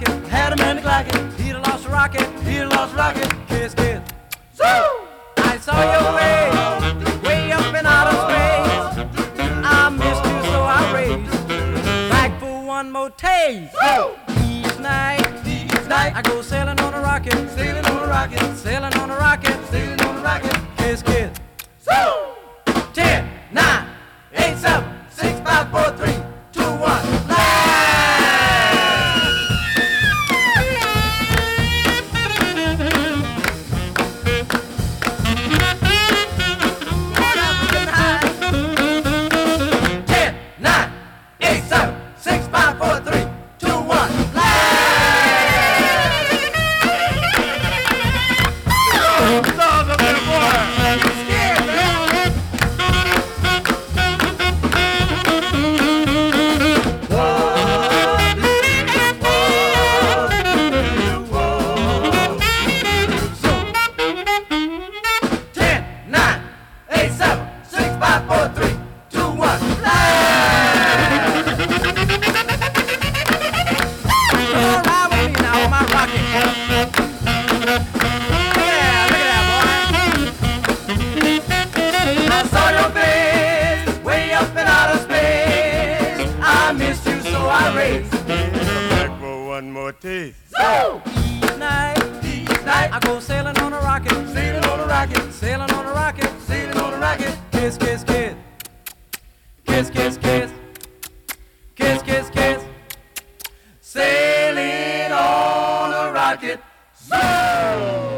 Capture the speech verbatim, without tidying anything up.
rocket, had a man to clock it. He'd lost a rocket, he'd lost a rocket. Kiss, kiss. So I saw your face way up in outer space. I missed you, so I raced back for one more taste. Each night, each night, I go sailing on a rocket, sailing on a rocket, sailing on a rocket, sailing on a rocket. Kiss, kiss. So ten, nine, eight, seven, six, five, four, three, two, one. So each night, each night, I go sailing on a rocket, sailing on a rocket, sailing on a rocket, sailing on a rocket. Kiss, kiss, kiss, kiss, kiss, kiss, kiss, kiss, kiss, sailing on a rocket. So